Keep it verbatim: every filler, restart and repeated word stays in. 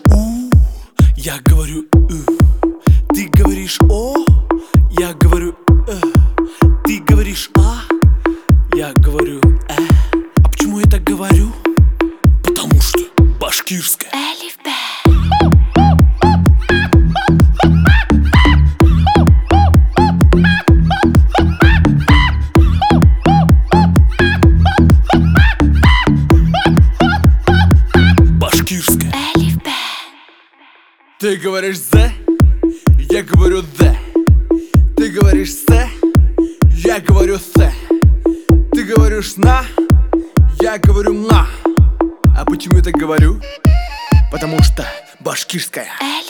У, я говорю У. Ты говоришь О, я говорю Э. Ты говоришь А, я говорю Э. А почему я так говорю? Потому что башкирская. Элиф Б. Башкирская. Элиф Б. Ты говоришь З, я говорю Д. Ты говоришь С, я говорю С. Ты говоришь На, я говорю На. А почему я так говорю? Потому что башкирская.